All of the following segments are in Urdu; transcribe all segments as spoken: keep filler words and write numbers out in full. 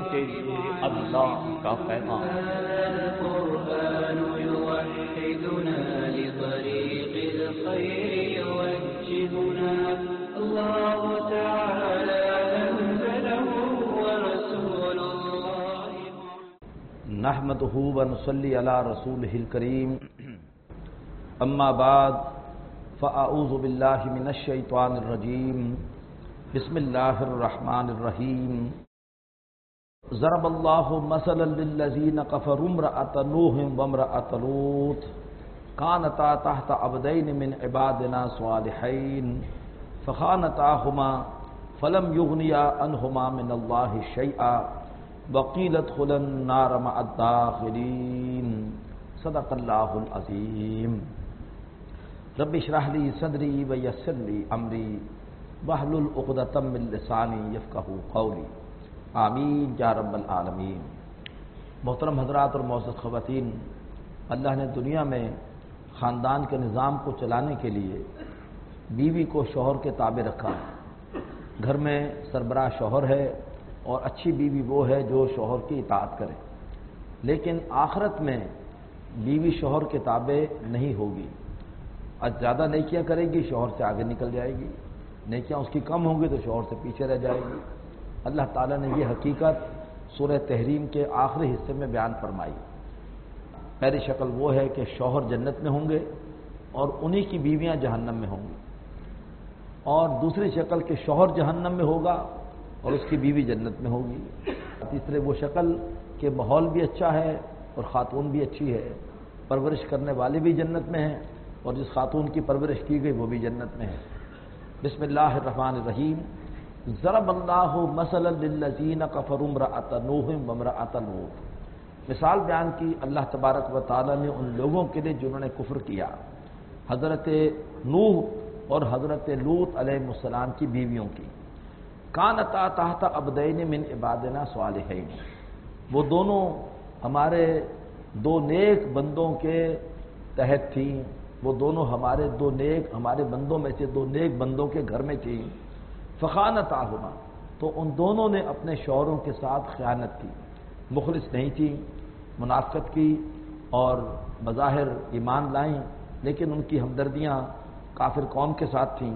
کہ یہ اللہ کا پیغام القرآن يوحدنا لطريق الخير يوجهنا الله تعالى أنزله ورسول الله نحمده ونصلي على رسوله الكريم اما بعد فاعوذ بالله من الشيطان الرجيم بسم الله الرحمن الرحيم ضرب الله مثلا للذين كفروا امرأة نوح وامرأة لوط كانتا تحت عبدين من عبادنا صالحين فخانتاهما فلم يغنيا عنهما من الله شيئا وقيل ادخلا النار مع الداخلين صدق الله العظيم رب اشرح لي صدري ويسر لي امري واحلل عقدة من لساني يفقهوا قولي آمین یا رب العالمین۔ محترم حضرات اور معزز خواتین، اللہ نے دنیا میں خاندان کے نظام کو چلانے کے لیے بیوی کو شوہر کے تابع رکھا۔ گھر میں سربراہ شوہر ہے اور اچھی بیوی وہ ہے جو شوہر کی اطاعت کرے، لیکن آخرت میں بیوی شوہر کے تابع نہیں ہوگی۔ آج زیادہ نیکیاں کرے گی، شوہر سے آگے نکل جائے گی، نیکیاں اس کی کم ہوں گی تو شوہر سے پیچھے رہ جائے گی۔ اللہ تعالیٰ نے یہ حقیقت سورہ تحریم کے آخری حصے میں بیان فرمائی۔ پہلی شکل وہ ہے کہ شوہر جنت میں ہوں گے اور انہی کی بیویاں جہنم میں ہوں گی، اور دوسری شکل کہ شوہر جہنم میں ہوگا اور اس کی بیوی جنت میں ہوگی۔ تیسرے وہ شکل کہ ماحول بھی اچھا ہے اور خاتون بھی اچھی ہے، پرورش کرنے والے بھی جنت میں ہیں اور جس خاتون کی پرورش کی گئی وہ بھی جنت میں ہے۔ بسم اللہ الرحمن الرحیم۔ ضرب اللہ مثلا للذین کفروا امرأۃ نوح وامرأۃ لوط۔ مثال بیان کی اللہ تبارک و تعالی نے ان لوگوں کے لیے جنہوں نے کفر کیا، حضرت نوح اور حضرت لوط علیہ السلام کی بیویوں کی۔ کانتا تحت عبدین من عبادنا صالحین، وہ دونوں ہمارے دو نیک بندوں کے تحت تھیں، وہ دونوں ہمارے دو نیک ہمارے بندوں میں سے دو نیک بندوں کے گھر میں تھیں۔ فخانتاہما، تو ان دونوں نے اپنے شوہروں کے ساتھ خیانت کی، مخلص نہیں تھی، منافقت کی اور بظاہر ایمان لائیں لیکن ان کی ہمدردیاں کافر قوم کے ساتھ تھیں۔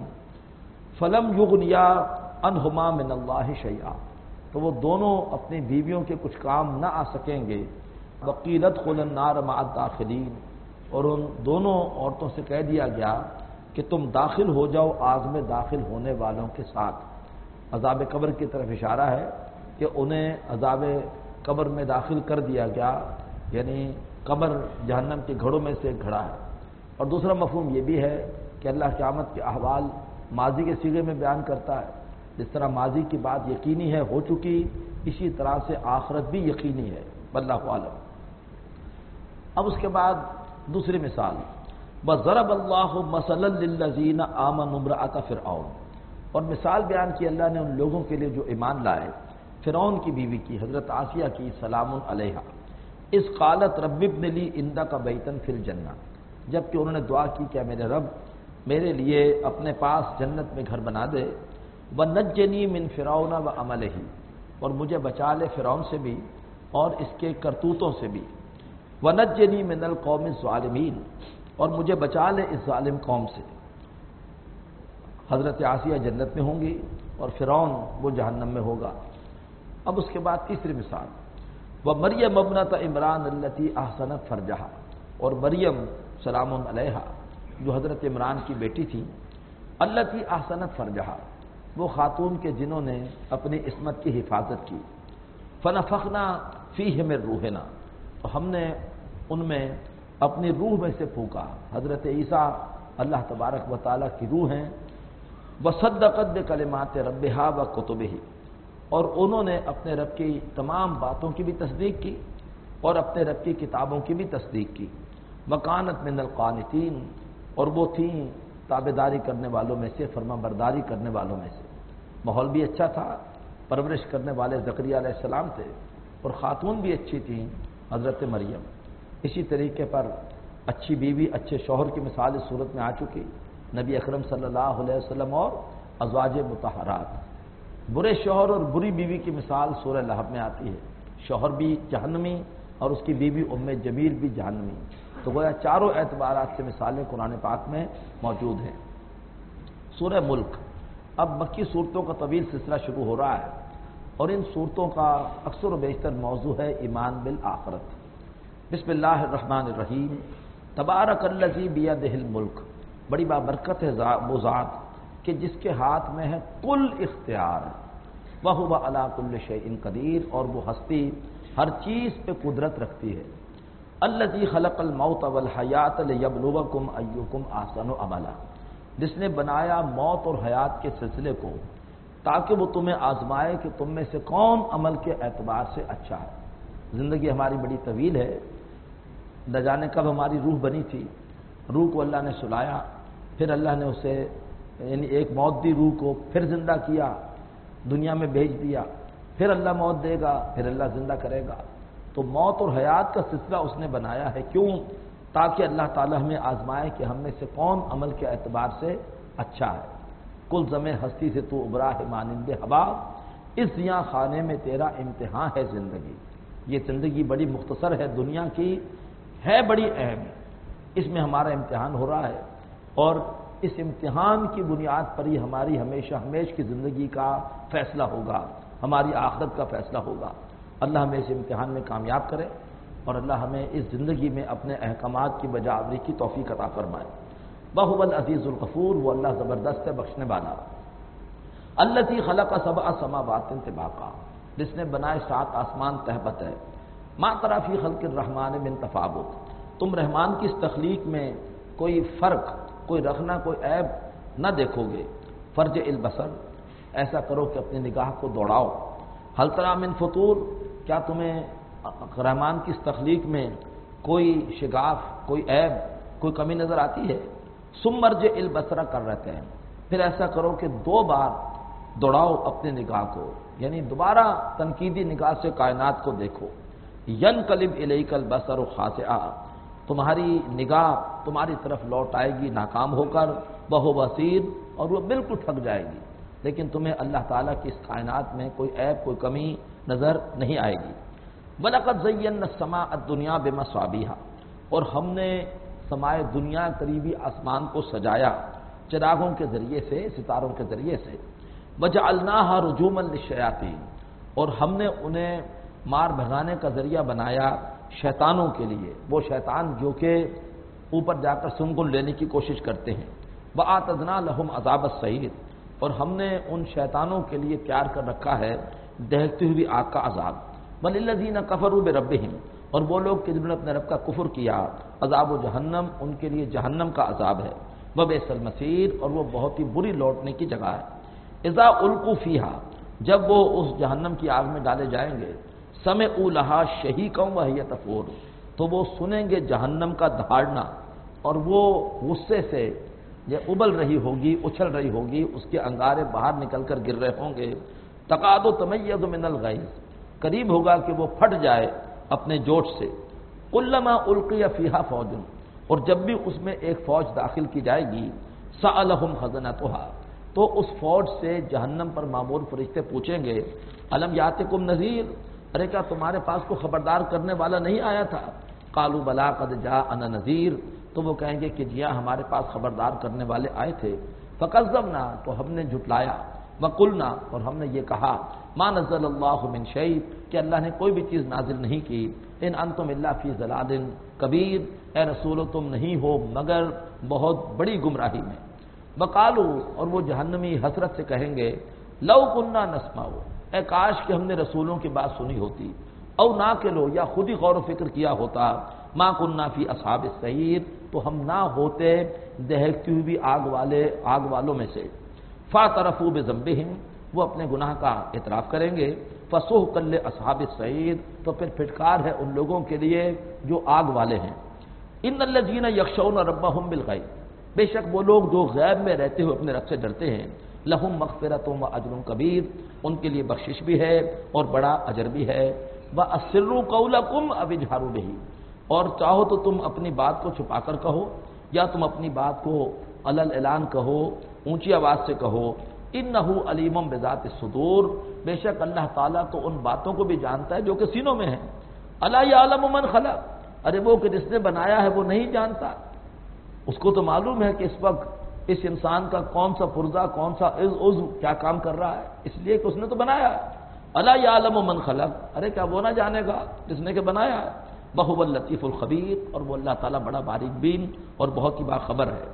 فلم یغنیا عنہما من اللہ شیئا، تو وہ دونوں اپنی بیویوں کے کچھ کام نہ آ سکیں گے۔ وقیل ادخلا النار مع الداخلین، اور ان دونوں عورتوں سے کہہ دیا گیا کہ تم داخل ہو جاؤ آگ میں داخل ہونے والوں کے ساتھ۔ عذاب قبر کی طرف اشارہ ہے کہ انہیں عذاب قبر میں داخل کر دیا گیا، یعنی قبر جہنم کے گھڑوں میں سے ایک گھڑا ہے۔ اور دوسرا مفہوم یہ بھی ہے کہ اللہ قیامت کے احوال ماضی کے صیغے میں بیان کرتا ہے، جس طرح ماضی کی بات یقینی ہے ہو چکی، اسی طرح سے آخرت بھی یقینی ہے، واللہ عالم۔ اب اس کے بعد دوسری مثال، وَضَرَبَ اللَّهُ مَثَلًا لِلَّذِينَ آمَنُوا امْرَأَتَ فِرْعَوْنَ، اور مثال بیان کی اللہ نے ان لوگوں کے لیے جو ایمان لائے، فرعون کی بیوی کی، حضرت آسیہ کی سلام علیہا، اذ قالت رب ابن لی عندک بیتا فی الجنہ، جبکہ انہوں نے دعا کی کہ میرے رب میرے لیے اپنے پاس جنت میں گھر بنا دے، وَنَجِّنِي مِن فِرْعَوْنَ وَعَمَلِهِ، اور مجھے بچا لے فرعون سے بھی اور اس کے کرتوتوں سے بھی، وَنَجِّنِي مِنَ الْقَوْمِ الظَّالِمِينَ، اور مجھے بچا لے اس ظالم قوم سے۔ حضرت آسیہ جنت میں ہوں گی اور فرعون وہ جہنم میں ہوگا۔ اب اس کے بعد تیسری مثال، وَمَرْيَمَ ابْنَتَ عِمْرَانَ الَّتِي أَحْصَنَتْ فَرْجَهَا، اور مریم سلام علیہا جو حضرت عمران کی بیٹی تھی، الَّتِي أَحْصَنَتْ فَرْجَهَا، وہ خاتون کے جنہوں نے اپنی عصمت کی حفاظت کی، فَنَفَخْنَا فِيهِ مِن رُوحِنَا، تو ہم نے ان میں اپنی روح میں سے پھونکا۔ حضرت عیسیٰ اللہ تبارک و تعالیٰ کی روح ہیں۔ وَصَدَّقَتْ بِكَلِمَاتِ رَبِّهَا وَكُتُبِهِ، اور انہوں نے اپنے رب کی تمام باتوں کی بھی تصدیق کی اور اپنے رب کی کتابوں کی بھی تصدیق کی۔ وَكَانَتْ مِنَ الْقَانِتِينَ، اور وہ تھیں تابعداری کرنے والوں میں سے، فرما برداری کرنے والوں میں سے۔ ماحول بھی اچھا تھا، پرورش کرنے والے زکریا علیہ السلام تھے، اور خاتون بھی اچھی تھیں حضرت مریم۔ اسی طریقے پر اچھی بیوی اچھے شوہر کی مثال اس صورت میں آ چکی، نبی اکرم صلی اللہ علیہ وسلم اور ازواج مطہرات۔ برے شوہر اور بری بیوی کی مثال سورہ لہب میں آتی ہے. شوہر بھی جہنمی اور اس کی بیوی ام جمیل بھی جہنمی. تو گویا چاروں اعتبارات سے مثالیں قرآن پاک میں موجود ہیں. سورہ ملک. اب مکی صورتوں کا طویل سلسلہ شروع ہو رہا ہے اور ان صورتوں کا اکثر و بیشتر موضوع ہے ایمان بالآخرت. بسم اللہ الرحمن الرحیم. تبارک الذی بیدہ الملک. بڑی بابرکت ہے وہ ذات کہ جس کے ہاتھ میں ہے کل اختیار، وَهُوَ عَلَىٰ كُلِّ شَيْءٍ قدیر، اور وہ ہستی ہر چیز پہ قدرت رکھتی ہے. الذی خلق الموت والحیات لیبلوکم ایکم احسن عملا. جس نے بنایا موت اور حیات کے سلسلے کو تاکہ وہ تمہیں آزمائے کہ تم میں سے کون عمل کے اعتبار سے اچھا ہے. زندگی ہماری بڑی طویل ہے، نہ جانے کب ہماری روح بنی تھی. روح کو اللہ نے سلایا، پھر اللہ نے اسے یعنی ایک موت دی روح کو، پھر زندہ کیا، دنیا میں بھیج دیا، پھر اللہ موت دے گا، پھر اللہ زندہ کرے گا. تو موت اور حیات کا سلسلہ اس نے بنایا ہے. کیوں؟ تاکہ اللہ تعالیٰ ہمیں آزمائے کہ ہم میں سے کون عمل کے اعتبار سے اچھا ہے. کل زمے ہستی سے تو ابرا ہے مانند ہوا، اس زیاں خانے میں تیرا امتحان ہے زندگی. یہ زندگی بڑی مختصر ہے، دنیا کی ہے بڑی اہم، اس میں ہمارا امتحان ہو رہا ہے اور اس امتحان کی بنیاد پر ہی ہماری ہمیشہ ہمیش کی زندگی کا فیصلہ ہوگا، ہماری آخرت کا فیصلہ ہوگا. اللہ ہمیں اس امتحان میں کامیاب کرے اور اللہ ہمیں اس زندگی میں اپنے احکامات کی بجاوری کی توفیق عطا فرمائے. وَهُوَ الْعَزِيزُ الْغَفُورُ. وہ اللہ زبردست ہے، بخشنے والا. الَّذِي خَلَقَ سَبْعَ سَمَاوَاتٍ طِبَاقًا. جس نے بنائے سات آسمان تہبت ہے. مَا تَرَىٰ فِي خَلْقِ الرَّحْمَٰنِ مِن تَفَاوُتٍ. تم رحمان کی اس تخلیق میں کوئی فرق، کوئی رکھنا، کوئی عیب نہ دیکھو گے. فرج البصر. ایسا کرو کہ اپنی نگاہ کو دوڑاؤ. هَلْ تَرَىٰ مِن فُطُورٍ. کیا تمہیں رحمان کی اس تخلیق میں کوئی شگاف، کوئی عیب، کوئی کمی نظر آتی ہے؟ ثم ارجع البصر کر رہتے ہیں. پھر ایسا کرو کہ دو بار دوڑاؤ اپنی نگاہ کو، یعنی دوبارہ تنقیدی نگاہ سے کائنات کو دیکھو. ینقلب الیک البصر خاسئا. تمہاری نگاہ تمہاری طرف لوٹ آئے گی ناکام ہو کر، وہو بصیر، اور وہ بالکل تھک جائے گی. لیکن تمہیں اللہ تعالیٰ کی اس کائنات میں کوئی عیب، کوئی کمی نظر نہیں آئے گی. وَلَقَدْ زَيَّنَّا السَّمَاءَ الدُّنْيَا بِمَصَابِيحَ. اور ہم نے سمائے دنیا قریبی آسمان کو سجایا چراغوں کے ذریعے سے، ستاروں کے ذریعے سے. وَجَعَلْنَاهَا رُجُومًا لِلشَّيَاطِينِ. اور ہم نے انہیں مار بھگانے کا ذریعہ بنایا شیطانوں کے لیے، وہ شیطان جو کہ اوپر جا کر سنگن لینے کی کوشش کرتے ہیں. وَآتَدْنَا لَهُمْ عَذَابَ السَّعِيرِ. اور ہم نے ان شیطانوں کے لیے تیار کر رکھا ہے دہتی ہوئی آگ کا عذاب. وَلِلَّذِينَ كَفَرُوا بِرَبِّهِمْ. اور وہ لوگ کہ جنہوں نے اپنے رب کا کفر کیا، عذاب و جہنم، ان کے لیے جہنم کا عذاب ہے. وَبِئْسَ الْمَصِيرُ. اور وہ بہت ہی بری لوٹنے کی جگہ ہے. اذا القوا فیہا. جب وہ اس جہنم کی آگ میں ڈالے جائیں گے، سمعوا لہا شہیقا وہی تفور. تو وہ سنیں گے جہنم کا دھاڑنا، اور وہ غصے سے یہ ابل رہی ہوگی، اچھل رہی ہوگی، اس کے انگارے باہر نکل کر گر رہے ہوں گے. تقاد تمیز من الغیظ. قریب ہوگا کہ وہ پھٹ جائے اپنے جوش سے. کلما القی فیہا فوج. اور جب بھی اس میں ایک فوج داخل کی جائے گی، سألہم خزنتہا. تو اس فوج سے جہنم پر مامور فرشتے پوچھیں گے، الم یاتکم نذیر. ارے کیا تمہارے پاس کو خبردار کرنے والا نہیں آیا تھا؟ قالوا بلا قد جاءنا نذیر. تو وہ کہیں گے کہ جی ہاں ہمارے پاس خبردار کرنے والے آئے تھے. فکذبنا. تو ہم نے جھٹلایا. وقلنا. اور ہم نے یہ کہا، ما نزل اللہ من شیء. کہ اللہ نے کوئی بھی چیز نازل نہیں کی. ان انتم الا فی ضلال کبیر. اے رسول تم نہیں ہو مگر بہت بڑی گمراہی میں. وقالوا. اور وہ جہنمی حسرت سے کہیں گے، لو کنا نسمع. اے کاش کہ ہم نے رسولوں کی بات سنی ہوتی. او نہ کہ لو، یا خود ہی غور و فکر کیا ہوتا. ما کننا فی اصحاب السعیر. تو ہم نہ ہوتے دہکتی ہوئی آگ والے آگ والوں میں سے. فاعترفوا بذنبہم. وہ اپنے گناہ کا اعتراف کریں گے. فسحقا لاصحاب السعیر. تو پھر پھٹکار ہے ان لوگوں کے لیے جو آگ والے ہیں. ان الذین یخشون ربہم بالغیب. بے شک وہ لوگ جو غیب میں رہتے ہوئے اپنے رب سے ڈرتے ہیں، لہم مغفرۃ و اجر کبیر. ان کے لیے بخشش بھی ہے اور بڑا اجر بھی ہے. واسروا قولکم او اجہروا بہ. اور چاہو تو تم اپنی بات کو چھپا کر کہو، یا تم اپنی بات کو علل اعلان کہو، اونچی آواز سے کہو. انہ علیم بذات الصدور، بے شک اللہ تعالیٰ تو ان باتوں کو بھی جانتا ہے جو کہ سینوں میں ہیں۔ الا یعلم من خلق، ارے وہ کہ جس نے بنایا ہے وہ نہیں جانتا؟ اس کو تو معلوم ہے کہ اس وقت اس انسان کا کون سا پرزہ، کون سا عضو کیا کام کر رہا ہے، اس لیے کہ اس نے تو بنایا ہے۔ الا یعلم من خلق، ارے کیا وہ نہ جانے گا جس نے کہ بنایا ہے؟ وہو اللطیف الخبیر، اور وہ اللہ تعالیٰ بڑا باریک بین اور بہت ہی باخبر ہے۔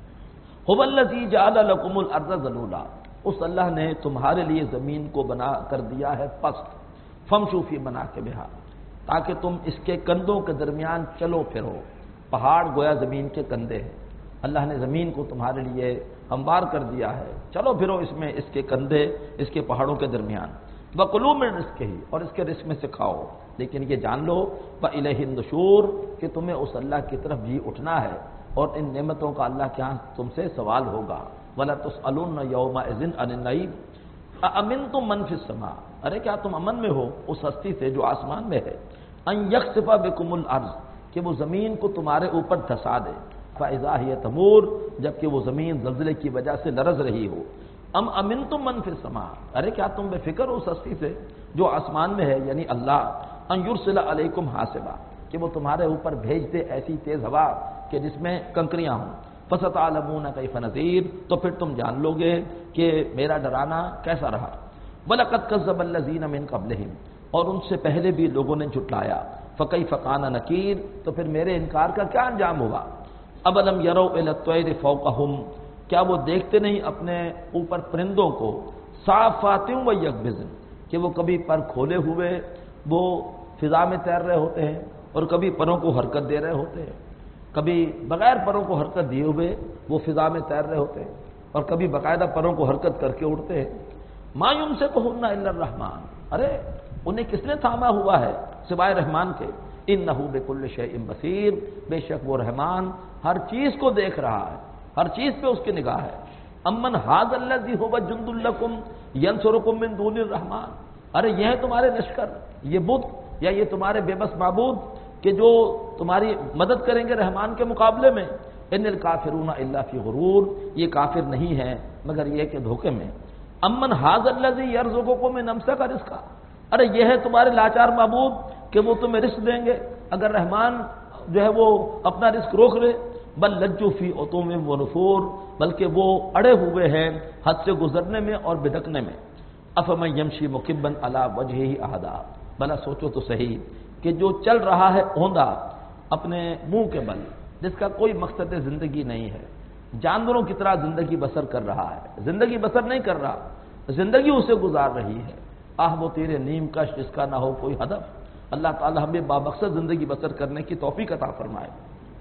هو الذی جعل لکم الارض ذلولا، اس اللہ نے تمہارے لیے زمین کو بنا کر دیا ہے پست، فمشوا فی مناکبہا، تاکہ تم اس کے کندھوں کے درمیان چلو پھرو۔ پہاڑ گویا زمین کے کندھے ہیں، اللہ نے زمین کو تمہارے لیے ہموار کر دیا ہے، چلو پھرو اس میں، اس کے کندھے اس کے پہاڑوں کے درمیان۔ وَكُلُوا مِن رِزْقِهِ، اور اس کے رزق میں سے کھاؤ، لیکن یہ جان لو وَإِلَيْهِ النُّشُورُ کہ تمہیں اس اللہ کی طرف بھی اٹھنا ہے، اور ان نعمتوں کا اللہ کے ہاں تم سے سوال ہوگا۔ وَلَا تُسْأَلُنَّ يَوْمَئِذٍ عَنِ النَّعِيمِ أَأَمِنْتُم مَّن فِي السَّمَاءِ، ارے کیا تم امن میں ہو اس ہستی سے جو آسمان میں ہے، أَن يَخْسِفَ بِكُمُ الْأَرْضَ کہ وہ زمین کو تمہارے اوپر دھسا دے، فَإِذَا هِيَ تَمُورُ جبکہ وہ زمین زلزلے کی وجہ سے لرز رہی ہو۔ ام امنتم من فی السماء، ارے کیا تم بے فکر ہو اس ہستی سے جو آسمان میں ہے، یعنی اللہ، ان یرسل علیکم حاصبا کہ وہ تمہارے اوپر بھیج دے ایسی تیز ہوا کہ جس میں کنکریاں ہوں۔ فستعلمون کیف نذیر، تو پھر تم جان لو گے کہ میرا ڈرانا کیسا رہا۔ وَلَقَدْ كَذَّبَ الَّذِينَ مِن قَبْلِهِمْ، اور ان سے پہلے بھی لوگوں نے جھٹلایا۔ فَكَيْفَ كَانَ نَكِيرٌ، تو پھر میرے انکار کا کیا انجام ہوا۔ أَوَلَمْ يَرَوْا إِلَى الطَّيْرِ فَوْقَهُمْ، کیا وہ دیکھتے نہیں اپنے اوپر پرندوں کو، صافات و یکبزن کہ وہ کبھی پر کھولے ہوئے وہ فضا میں تیر رہے ہوتے ہیں، اور کبھی پروں کو حرکت دے رہے ہوتے ہیں، کبھی بغیر پروں کو حرکت دیے ہوئے وہ فضا میں تیر رہے ہوتے ہیں، اور کبھی باقاعدہ پروں کو حرکت کر کے اڑتے ہیں۔ ما یمسکہن الا الرحمن، ارے انہیں کس نے تھاما ہوا ہے سوائے رحمان کے۔ انہ بکل شیء بصیر، بے شک وہ رحمان ہر چیز کو دیکھ رہا ہے، ہر چیز پہ اس کی نگاہ ہے۔ امن ھذا الذی ھو جند لکم ینصرکم من دون الرحمن، ارے یہ ہے تمہارے لشکر، یہ بت یا یہ تمہارے بے بس معبود کہ جو تمہاری مدد کریں گے رحمان کے مقابلے میں۔ ان الکافرون الا فی غرور، یہ کافر نہیں ہے مگر یہ کہ دھوکے میں۔ امن ھذا الذی یرزقکم من امسک رزقا، ارے یہ ہے تمہارے لاچار معبود کہ وہ تمہیں رزق دیں گے اگر رحمان جو ہے وہ اپنا رزق روک لے۔ بل لجوا فی عتو و نفور، بلکہ وہ اڑے ہوئے ہیں حد سے گزرنے میں اور بدکنے میں۔ افمن یمشی مکبا علی وجہہ احدا، بلا سوچو تو صحیح کہ جو چل رہا ہے اوندا اپنے منہ کے بل، جس کا کوئی مقصد زندگی نہیں ہے، جانوروں کی طرح زندگی بسر کر رہا ہے، زندگی بسر نہیں کر رہا، زندگی اسے گزار رہی ہے۔ آہ وہ تیرے نیم کش جس کا نہ ہو کوئی ہدف۔ اللہ تعالی ہمیں بامقصد زندگی بسر کرنے کی توفیق عطا فرمائے۔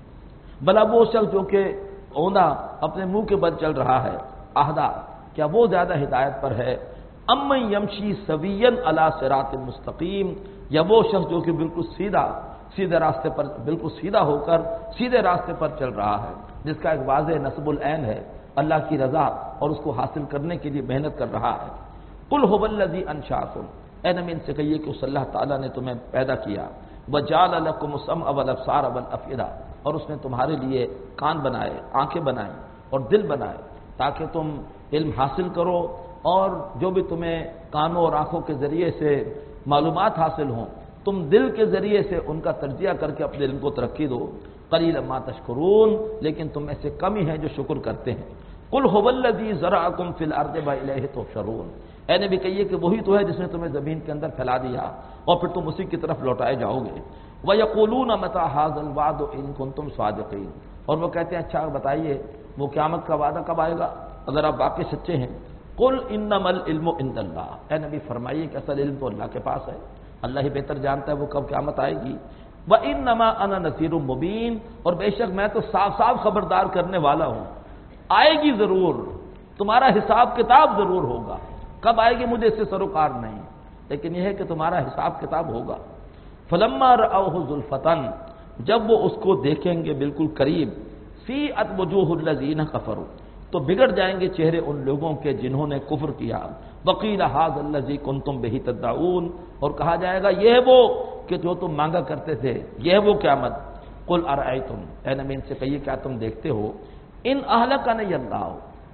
بلا وہ شخص جو کہ اوندا اپنے منہ کے بل چل رہا ہے، اہدا کیا وہ زیادہ ہدایت پر ہے، امن یمشی سویا علی صراط مستقیم، یا وہ شخص جو کہ بالکل سیدھا سیدھے راستے پر بالکل سیدھا ہو کر سیدھے راستے پر چل رہا ہے، جس کا ایک واضح نصب العین ہے، اللہ کی رضا اور اس کو حاصل کرنے کے لیے محنت کر رہا ہے۔ قل هو الذی انشأکم، اے نبی ان سے کہیے کہ اس اللہ تعالیٰ نے تمہیں پیدا کیا، وجعل لکم السمع والابصار والافئدہ، اور اس نے تمہارے لیے کان بنائے، آنکھیں بنائیں اور دل بنائے تاکہ تم علم حاصل کرو، اور جو بھی تمہیں کانوں اور آنکھوں کے ذریعے سے معلومات حاصل ہوں تم دل کے ذریعے سے ان کا تجزیہ کر کے اپنے علم کو ترقی دو۔ قلیلا ما تشکرون، لیکن تم میں سے کم ہی ہیں جو شکر کرتے ہیں۔ قل هو الذی زرعکم فی الارض والیہ تحشرون، اے نبی کہیے کہ وہی تو ہے جس نے تمہیں زمین کے اندر پھیلا دیا اور پھر تم اسی کی طرف لوٹائے جاؤ گے۔ وَيَقُولُونَ مَتَىٰ هَٰذَا الْوَعْدُ إِن كُنتُمْ صَادِقِينَ، اور وہ کہتے ہیں اچھا بتائیے وہ قیامت کا وعدہ کب آئے گا اگر آپ واقعی سچے ہیں۔ قُلْ إِنَّمَا الْعِلْمُ عِندَ اللَّهِ، اے نبی فرمائیے کہ اصل علم تو اللہ کے پاس ہے، اللہ ہی بہتر جانتا ہے وہ کب قیامت آئے گی۔ وَإِنَّمَا أَنَا نَذِيرٌ مُّبِينٌ، اور بے شک میں تو صاف صاف خبردار کرنے والا ہوں، آئے گی ضرور، تمہارا حساب کتاب ضرور ہوگا، کب آئے گی مجھے اس سے سروکار نہیں، لیکن یہ ہے کہ تمہارا حساب کتاب ہوگا۔ فلما رأوه زلفتن، جب وہ اس کو دیکھیں گے بالکل قریب، سیئت وجوہ الذین کفروا، تو بگڑ جائیں گے چہرے ان لوگوں کے جنہوں نے کفر کیا۔ وقیل ھذا الذی کنتم بہ تدعون، اور کہا جائے گا یہ ہے وہ کہ جو تم مانگا کرتے تھے، یہ ہے وہ قیامت۔ قل ارأیتم، اے نبی ان سے کہیے کیا تم دیکھتے ہو، ان اہلکنی اللہ،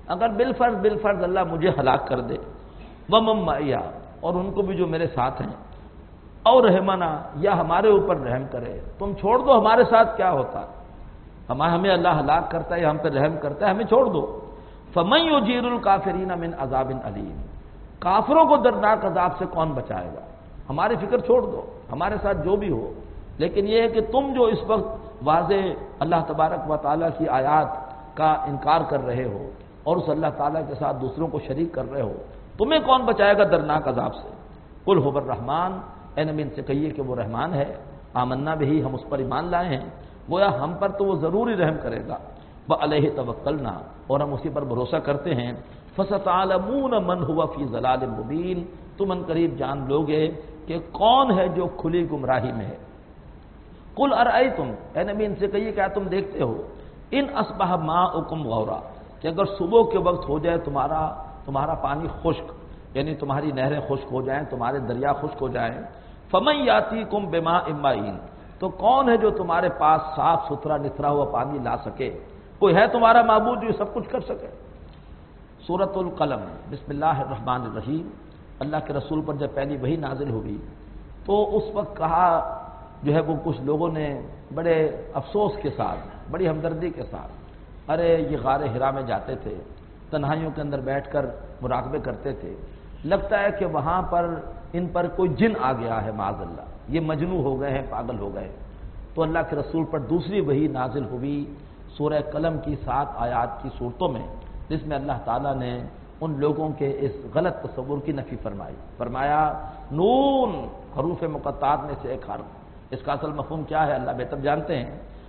اگر بالفرض بالفرض اللہ مجھے ہلاک کر دے، ومن معیا، اور ان کو بھی جو میرے ساتھ ہیں، اور رحمنا، یا ہمارے اوپر رحم کرے، تم چھوڑ دو ہمارے ساتھ کیا ہوتا، ہمیں اللہ ہلاک کرتا ہے یا ہم پہ رحم کرتا ہے، ہمیں چھوڑ دو۔ فمن یجیر الکافرین من عذاب علیم، کافروں کو دردناک عذاب سے کون بچائے گا؟ ہماری فکر چھوڑ دو، ہمارے ساتھ جو بھی ہو، لیکن یہ ہے کہ تم جو اس وقت واضح اللہ تبارک و تعالیٰ کی آیات کا انکار کر رہے ہو اور اس اللہ تعالیٰ کے ساتھ دوسروں کو شریک کر رہے ہو، تمہیں کون بچائے گا دردناک عذاب سے؟ قل هو الرحمن، اے نبی ان سے کہیے کہ وہ رحمان ہے، آمنا بھی، ہم اس پر ایمان لائے ہیں، گویا ہم پر تو وہ ضروری رحم کرے گا، وعلیہ توکلنا، اور ہم اسی پر بھروسہ کرتے ہیں، فستعلمون من هو فی ضلال مبین، تم ان قریب جان لوگے کہ کون ہے جو کھلی گمراہی میں ہے۔ قل ارأیتم، اے نبی ان سے کہیے کیا تم دیکھتے ہو، ان اصبح ماؤکم غورا، کہ اگر صبح کے وقت ہو جائے تمہارا تمہارا پانی خشک، یعنی تمہاری نہریں خشک ہو جائیں، تمہارے دریا خشک ہو جائیں، فمن یاتیکم بماء معین، تو کون ہے جو تمہارے پاس صاف ستھرا نتھرا ہوا پانی لا سکے؟ کوئی ہے تمہارا معبود جو سب کچھ کر سکے؟ سورۃ القلم، بسم اللہ الرحمن الرحیم۔ اللہ کے رسول پر جب پہلی وحی نازل ہوئی تو اس وقت کہا جو ہے وہ کچھ لوگوں نے بڑے افسوس کے ساتھ، بڑی ہمدردی کے ساتھ، ارے یہ غار حرا میں جاتے تھے، تنہائیوں کے اندر بیٹھ کر مراقبے کرتے تھے، لگتا ہے کہ وہاں پر ان پر کوئی جن آ گیا ہے، معاذ اللہ، یہ مجنون ہو گئے ہیں، پاگل ہو گئے۔ تو اللہ کے رسول پر دوسری وحی نازل ہوئی سورہ قلم کی سات آیات کی صورتوں میں، جس میں اللہ تعالیٰ نے ان لوگوں کے اس غلط تصور کی نفی فرمائی، فرمایا نون، حروف مقطعات میں سے ایک حرف، اس کا اصل مفہوم کیا ہے اللہ بہتر جانتے ہیں،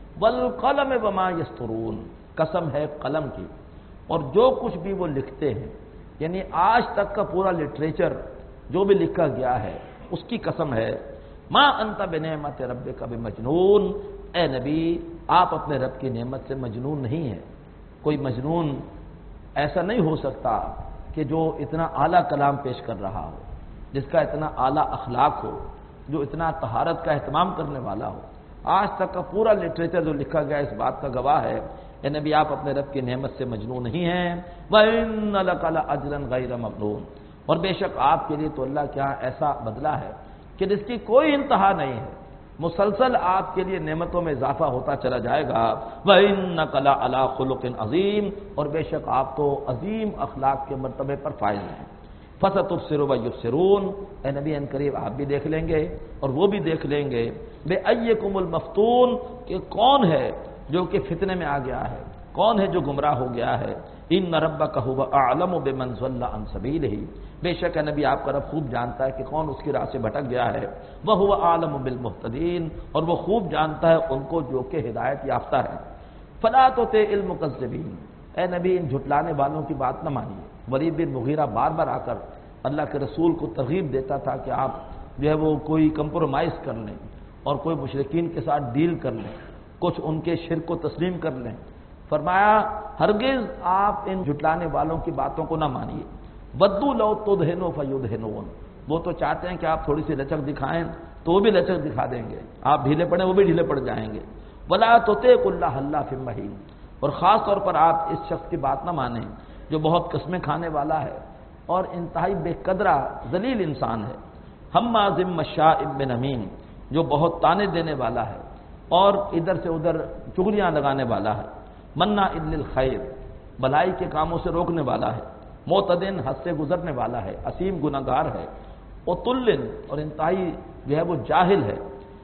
والقلم وما یسطرون، قسم ہے قلم کی اور جو کچھ بھی وہ لکھتے ہیں، یعنی آج تک کا پورا لٹریچر جو بھی لکھا گیا ہے اس کی قسم ہے، ما انت بنعمت ربک بمجنون، اے نبی آپ اپنے رب کی نعمت سے مجنون نہیں ہیں، کوئی مجنون ایسا نہیں ہو سکتا کہ جو اتنا اعلیٰ کلام پیش کر رہا ہو، جس کا اتنا اعلیٰ اخلاق ہو، جو اتنا طہارت کا اہتمام کرنے والا ہو، آج تک کا پورا لٹریچر جو لکھا گیا اس بات کا گواہ ہے، اے نبی آپ اپنے رب کی نعمت سے مجنون نہیں ہیں، وَإِنَّ لَكَ لَأَجْرًا غَيْرَ مَمْنُونٍ، اور بے شک آپ کے لیے تو اللہ کے ہاں ایسا بدلہ ہے کہ جس کی کوئی انتہا نہیں ہے، مسلسل آپ کے لیے نعمتوں میں اضافہ ہوتا چلا جائے گا، وَإِنَّكَ لَعَلَىٰ خُلُقٍ عَظِيمٍ، اور بے شک آپ تو عظیم اخلاق کے مرتبے پر فائز ہیں، فَسَتُبْصِرُ وَيُبْصِرُونَ، اے نبی ان قریب آپ بھی دیکھ لیں گے اور وہ بھی دیکھ لیں گے، بِأَيِّكُمُ الْمَفْتُونُ، کہ کون ہے جو کہ فتنے میں آ گیا ہے، کون ہے جو گمراہ ہو گیا ہے، ان ربک هو اعلم بمن ضل عن سبیلہ، بے شک ہے نبی آپ کا رب خوب جانتا ہے کہ کون اس کی راہ سے بھٹک گیا ہے، وهو اعلم بالمهتدین، اور وہ خوب جانتا ہے ان کو جو کہ ہدایت یافتہ ہے، فلا تطع المکذبین، اے نبی ان جھٹلانے والوں کی بات نہ مانیے۔ ولید بن مغیرہ بار بار آ کر اللہ کے رسول کو ترغیب دیتا تھا کہ آپ جو ہے وہ کوئی کمپرومائز کر لیں اور کوئی مشرکین کے ساتھ ڈیل کر لیں، کچھ ان کے شرک کو تسلیم کر لیں، فرمایا ہرگز آپ ان جھٹلانے والوں کی باتوں کو نہ مانیے، ودوا لو تدہنوا فیدہنون، وہ تو چاہتے ہیں کہ آپ تھوڑی سی لچک دکھائیں تو وہ بھی لچک دکھا دیں گے، آپ ڈھیلے پڑیں وہ بھی ڈھیلے پڑ جائیں گے، ولا تطع کل حلاف مہین، اور خاص طور پر آپ اس شخص کی بات نہ مانیں جو بہت قسمیں کھانے والا ہے اور انتہائی بے قدرہ ذلیل انسان ہے، ہمازٍ مشاء بنمیم، جو بہت تانے دینے والا ہے اور ادھر سے ادھر چغلیاں لگانے والا ہے، مناع للخیر، بھلائی کے کاموں سے روکنے والا ہے، معتدٍ حد سے گزرنے والا ہے، اسیم گناہگار ہے، عتل، اور انتہائی جو ہے وہ جاہل ہے،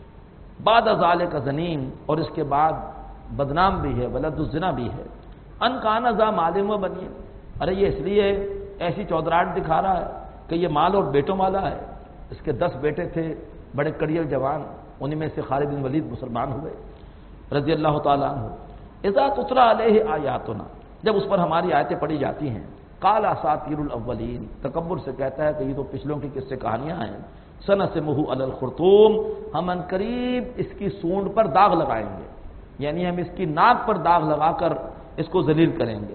بعد ذالک زنیم، اور اس کے بعد بدنام بھی ہے، ولد الزنا بھی ہے، ان کان ذا مال و بنین، ارے یہ اس لیے ایسی چودراہٹ دکھا رہا ہے کہ یہ مال اور بیٹوں والا ہے، اس کے دس بیٹے تھے بڑے کڑیل جوان، انہی میں سے خالد بن ولید مسلمان ہوئے رضی اللہ تعالیٰ عنہ، اذا تتلی علیہ آیاتنا، جب اس پر ہماری آیتیں پڑھی جاتی ہیں، قال اساطیر الاولین، تکبر سے کہتا ہے کہ یہ تو پچھلوں کی قصے کہانیاں ہیں، سنسمہ علی الخرطوم، ہم ان قریب اس کی سونڈ پر داغ لگائیں گے، یعنی ہم اس کی ناک پر داغ لگا کر اس کو ذلیل کریں گے،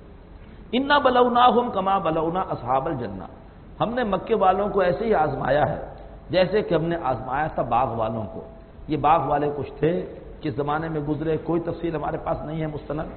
انا بلوناہم کما بلونا اصحاب الجنہ، ہم نے مکے والوں کو ایسے ہی آزمایا ہے جیسے کہ ہم نے آزمایا تھا باغ والوں کو، یہ باغ والے کچھ تھے کس زمانے میں گزرے کوئی تفصیل ہمارے پاس نہیں ہے مستند،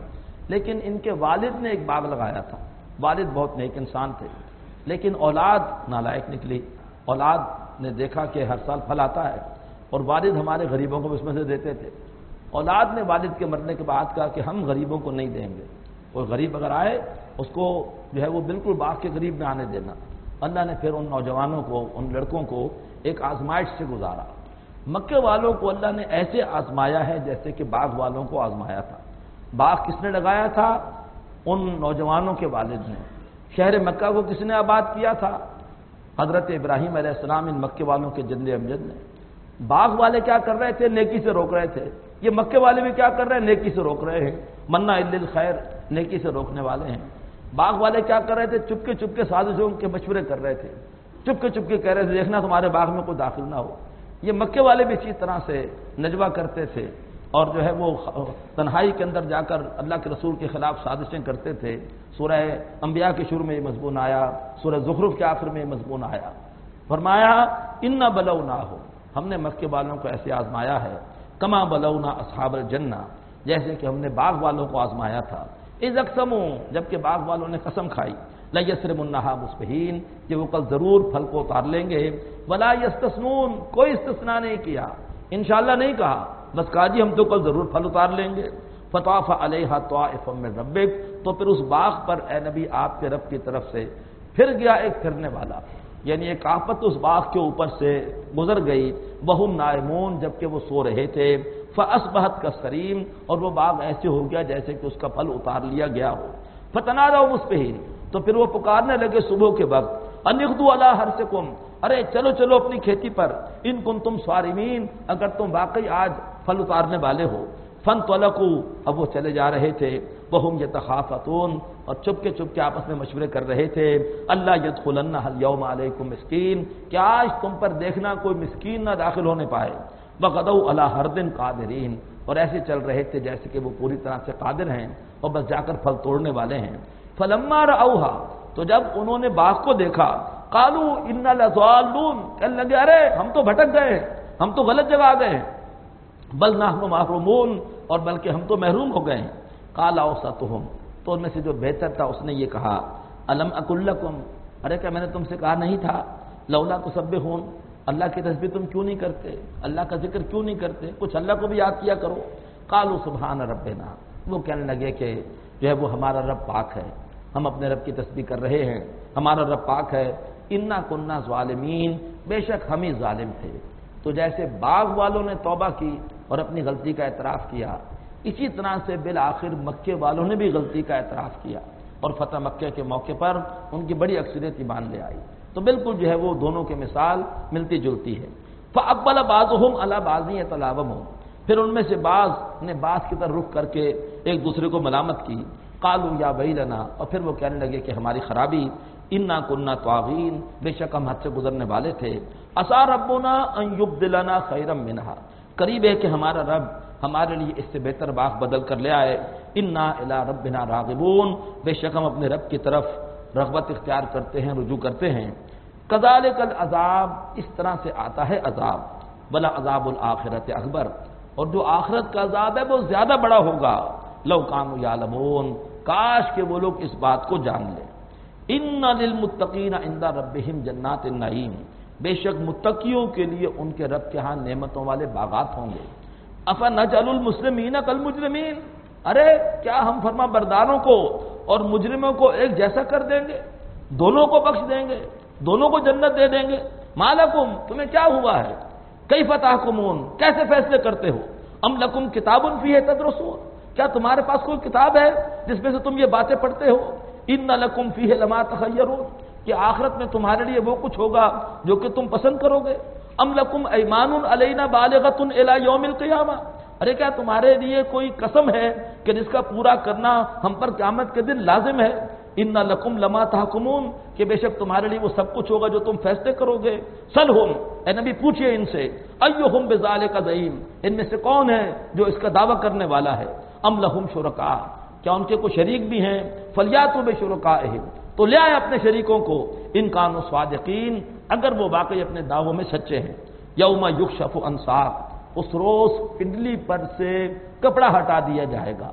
لیکن ان کے والد نے ایک باغ لگایا تھا، والد بہت نیک انسان تھے، لیکن اولاد نالائق نکلی۔ اولاد نے دیکھا کہ ہر سال پھل آتا ہے اور والد ہمارے غریبوں کو اس میں سے دیتے تھے۔ اولاد نے والد کے مرنے کے بعد کہا کہ ہم غریبوں کو نہیں دیں گے، کوئی غریب اگر آئے اس کو جو ہے وہ بالکل باغ کے قریب میں آنے دینا۔ اللہ نے پھر ان نوجوانوں کو، ان لڑکوں کو ایک آزمائش سے گزارا۔ مکے والوں کو اللہ نے ایسے آزمایا ہے جیسے کہ باغ والوں کو آزمایا تھا۔ باغ کس نے لگایا تھا؟ ان نوجوانوں کے والد نے۔ شہر مکہ کو کس نے آباد کیا تھا؟ حضرت ابراہیم علیہ السلام ان مکے والوں کے جد امجد نے۔ باغ والے کیا کر رہے تھے؟ نیکی سے روک رہے تھے۔ یہ مکے والے بھی کیا کر رہے ہیں؟ نیکی سے روک رہے ہیں۔ منا الا الخیر، نیکی سے روکنے والے ہیں۔ باغ والے کیا کر رہے تھے؟ چپکے چپکے سازشوں کے مشورے کر رہے تھے، چپکے چپکے کہہ رہے تھے دیکھنا تمہارے باغ میں کوئی داخل نہ ہو۔ یہ مکے والے بھی اسی طرح سے نجوہ کرتے تھے اور جو ہے وہ تنہائی کے اندر جا کر اللہ کے رسول کے خلاف سازشیں کرتے تھے۔ سورہ انبیاء کے شروع میں یہ مضمون آیا، سورہ زخرف کے آخر میں یہ مضمون آیا۔ فرمایا انا بلوناہم، ہم نے مکے والوں کو ایسے آزمایا ہے، کما بلونا اصحاب الجنہ، جیسے کہ ہم نے باغ والوں کو آزمایا تھا۔ اذ اقسموا، جبکہ باغ والوں نے قسم کھائی، لیسرمنھا مصبحین، کہ وہ کل ضرور پھل کو اتار لیں گے۔ ولا یستثنون، کوئی استثناء نہیں کیا، انشاءاللہ نہیں کہا، بس کہا جی ہم تو کل ضرور پھل اتار لیں گے۔ فطاف علیہا طائف من ربک، تو پھر اس باغ پر اے نبی آپ کے رب کی طرف سے پھر گیا ایک پھرنے والا، یعنی ایک آفت اس باغ کے اوپر سے گزر گئی۔ وہم نائمون، جبکہ وہ سو رہے تھے۔ فاصبحت کالصریم، اور وہ باغ ایسے ہو گیا جیسے کہ اس کا پھل اتار لیا گیا ہو۔ فتنادوا مصبحین، تو پھر وہ پکارنے لگے صبح کے وقت، ان اغدوا علی حرثکم، ارے چلو چلو اپنی کھیتی پر، ان کنتم صارمین، اگر تم واقعی آج پھل اتارنے والے ہو۔ فانطلقوا، اب وہ چلے جا رہے تھے، وہم یتخافتون، اور چپ کے چپ کے آپس میں مشورے کر رہے تھے، اللہ یدخلنہ اليوم علیکم مسکین، کہ آج تم پر دیکھنا کوئی مسکین نہ داخل ہونے پائے۔ وغدوا علی حرد قادرین، اور ایسے چل رہے تھے جیسے کہ وہ پوری طرح سے قادر ہیں اور بس جا کر پھل توڑنے والے ہیں۔ فلما رأوها، تو جب انہوں نے باغ کو دیکھا، قالوا انا لضالون، کہنے لگے ارے ہم تو بھٹک گئے ہیں، ہم تو غلط جگہ آ گئے ہیں، بل نحن محرومون، اور بلکہ ہم تو محروم ہو گئے ہیں۔ قال اوسطهم، تو ان میں سے جو بہتر تھا اس نے یہ کہا، الم اقل لکم، ارے کیا میں نے تم سے کہا نہیں تھا، لولا تسبحون، اللہ کی تسبیح تم کیوں نہیں کرتے، اللہ کا ذکر کیوں نہیں کرتے، کچھ اللہ کو بھی یاد کیا کرو۔ قالوا سبحان ربنا، وہ کہنے لگے کہ جو ہے وہ ہمارا رب پاک ہے، ہم اپنے رب کی تسبیح کر رہے ہیں، ہمارا رب پاک ہے۔ انا کننا ظالمین، بے شک ہم ہی ظالم تھے۔ تو جیسے باغ والوں نے توبہ کی اور اپنی غلطی کا اعتراف کیا، اسی طرح سے بالآخر مکے والوں نے بھی غلطی کا اعتراف کیا، اور فتح مکہ کے موقع پر ان کی بڑی اکثریت ایمان لے آئی۔ تو بالکل جو ہے وہ دونوں کے مثال ملتی جلتی ہے۔ فاقبل بعضهم علی بعض یتلاومون، پھر ان میں سے بعض نے بعض کی طرف رخ کر کے ایک دوسرے کو ملامت کی۔ قالوا یا ویلنا، اور پھر وہ کہنے لگے کہ ہماری خرابی، انا کننا طاغین، بے شک ہم حد سے گزرنے والے تھے۔ عسى ربنا ان یبدلنا خیرا منها، قریب ہے کہ ہمارا رب ہمارے لیے اس سے بہتر باغ بدل کر لے آئے۔ انا الی ربنا راغبون، بے شک ہم اپنے رب کی طرف رغبت اختیار کرتے ہیں، رجوع کرتے ہیں۔ کذالک العذاب، اس طرح سے آتا ہے عذاب، بلا عذاب الآخرت اکبر، اور جو آخرت کا عذاب ہے وہ زیادہ بڑا ہوگا۔ لو کانوا یعلمون، کاش کہ وہ لوگ اس بات کو جان لیں۔ ان للمتقین عند ربهم جنات النعیم، بے شک متقیوں کے لیے ان کے رب کے ہاں نعمتوں والے باغات ہوں گے۔ افنجعل المسلمین کالمجرمین، ارے کیا ہم فرما برداروں کو اور مجرموں کو ایک جیسا کر دیں گے، دونوں کو بخش دیں گے، دونوں کو جنت دے دیں گے؟ مالکم، تمہیں کیا ہوا ہے؟ کیف تحکمون، کیسے فیصلے کرتے ہو؟ ام لکم کتاب فیہ تدرسون، کیا تمہارے پاس کوئی کتاب ہے جس میں سے تم یہ باتیں پڑھتے ہو؟ ان لکم فیہ لما تخیرون، کہ آخرت میں تمہارے لیے وہ کچھ ہوگا جو کہ تم پسند کرو گے۔ ام لکم ایمان علینا بالغۃ الی یوم القیامہ، ارے کیا تمہارے لیے کوئی قسم ہے کہ جس کا پورا کرنا ہم پر قیامت کے دن لازم ہے؟ ان لکم لما تحکمون، کہ بے شک تمہارے لیے وہ سب کچھ ہوگا جو تم فیصلے کرو گے۔ سلہم، اے نبی پوچھئے ان سے، ایہم بذالک زعیم، ان میں سے کون ہے جو اس کا دعویٰ کرنے والا ہے؟ ام لہم شرکاء، کیا ان کے کوئی شریک بھی ہیں؟ فلیاتوا بشرکائہم، تو لے آئے اپنے شریکوں کو، ان کانوا صادقین، اگر وہ واقعی اپنے دعووں میں سچے ہیں۔ یوم یکشف عن ساق، اس روز پنڈلی پر سے کپڑا ہٹا دیا جائے گا،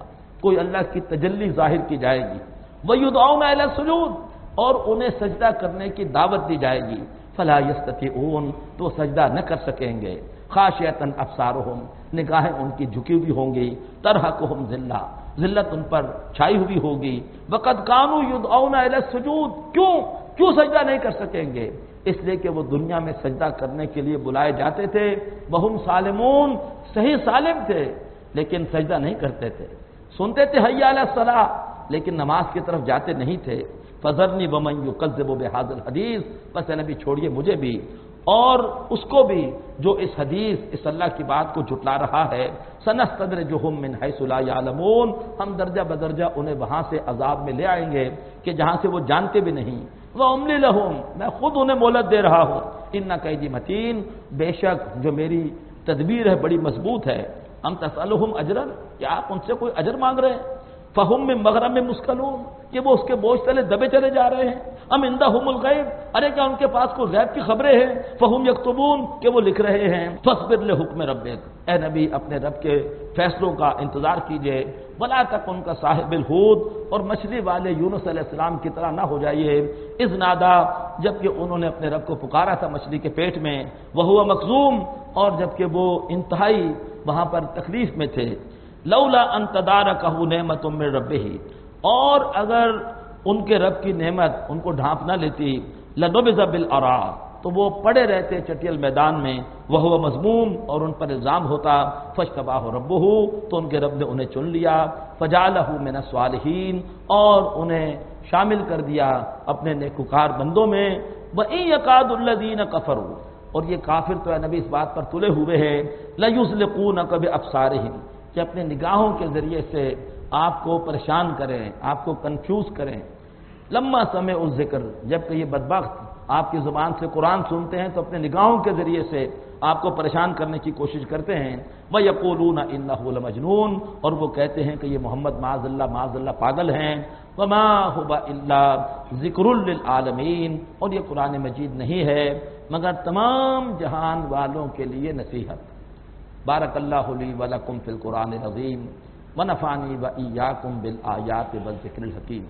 کوئی اللہ کی تجلی ظاہر کی جائے گی، وَيُدْعَوْنَ إِلَى السُّجُودِ اور انہیں سجدہ کرنے کی دعوت دی جائے گی، فَلَا يَسْتَطِيعُونَ تو سجدہ نہ کر سکیں گے، خَاشِعَةً أَبْصَارُهُمْ نگاہیں ان کی جھکی ہوئی ہوں گی، تَرْهَقُهُمْ ذِلَّةٌ ذلت ان پر چھائی ہوئی ہوگی، وَقَدْ كَانُوا يُدْعَوْنَ إِلَى السُّجُودِ کیوں کیوں سجدہ نہیں کر سکیں گے؟ اس لیے کہ وہ دنیا میں سجدہ کرنے کے لیے بلائے جاتے تھے، وَهُمْ سالمون صحیح سالم تھے لیکن سجدہ نہیں کرتے تھے، سنتے تھے حی علی الصلاۃ لیکن نماز کی طرف جاتے نہیں تھے، فَذَرْنِي وَمَن يُكَذِّبُ بِهَذَا الْحَدِيثِ بس اے نبی چھوڑیے مجھے بھی اور اس کو بھی جو اس حدیث اس اللہ کی بات کو جھٹلا رہا ہے، سَنَسْتَدْرِجُهُم مِّنْ حَيْثُ لَا يَعْلَمُونَ ہم درجہ بدرجہ انہیں وہاں سے عذاب میں لے آئیں گے کہ جہاں سے وہ جانتے بھی نہیں، وَأُمْلِي لَهُمْ میں خود انہیں مہلت دے رہا ہوں، إِنَّ كَيْدِي مَتِينٌ بے شک جو میری تدبیر ہے بڑی مضبوط ہے، ام تسألهم اجرا کیا آپ ان سے کوئی اجر مانگ رہے ہیں، فہم من مغرم میں مسکلون کہ وہ اس کے بوجھ تلے دبے چلے جا رہے ہیں، ام عندهم الغیب ارے کیا ان کے پاس کوئی غیب کی خبریں ہیں، فہم یکتبون کہ وہ لکھ رہے ہیں، فاصبر لحکم ربک اے نبی اپنے رب کے فیصلوں کا انتظار کیجئے، ولا تکن کا صاحب الحوت اور مچھلی والے یونس علیہ السلام کی طرح نہ ہو جائیے، اذ نادا جبکہ انہوں نے اپنے رب کو پکارا تھا مچھلی کے پیٹ میں، وہو مکظوم اور جبکہ وہ انتہائی وہاں پر تکلیف میں تھے، لولا ان تدارکہ نعمت من ربہ اور اگر ان کے رب کی نعمت ان کو ڈھانپ نہ لیتی، لنبذ بالعراء تو وہ پڑے رہتے چٹیل میدان میں، وہو مذموم اور ان پر الزام ہوتا، فاجتباہ ربہ تو ان کے رب نے انہیں چن لیا، فجعلہ من الصالحین اور انہیں شامل کر دیا اپنے نیکوکار بندوں میں، وَإِن يَكَادُ الَّذِينَ كَفَرُوا اور یہ کافر تو اے نبی اس بات پر تلے ہوئے ہیں، لَيُزْلِقُونَكَ بِأَبْصَارِهِمْ کہ اپنے نگاہوں کے ذریعے سے آپ کو پریشان کریں، آپ کو کنفیوز کریں، لما سمعوا الذکر جبکہ یہ بدبخت آپ کی زبان سے قرآن سنتے ہیں تو اپنے نگاہوں کے ذریعے سے آپ کو پریشان کرنے کی کوشش کرتے ہیں، وَيَقُولُونَ إِنَّهُ لَمَجْنُونَ اور وہ کہتے ہیں کہ یہ محمد معاذ اللہ معاذ اللہ پاگل ہیں، وَمَا هُوَ إِلَّا ذِكْرٌ لِّلْعَالَمِينَ اور یہ قرآن مجید نہیں ہے مگر تمام جہان والوں کے لیے نصیحت۔ بارک اللہ لی ولکم فی القرآن العظیم ونفعنی وإیاکم بالآیات والذکر الحکیم۔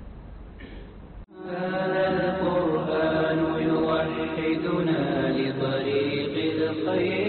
هذا القرآن يوحدنا لطريق الخير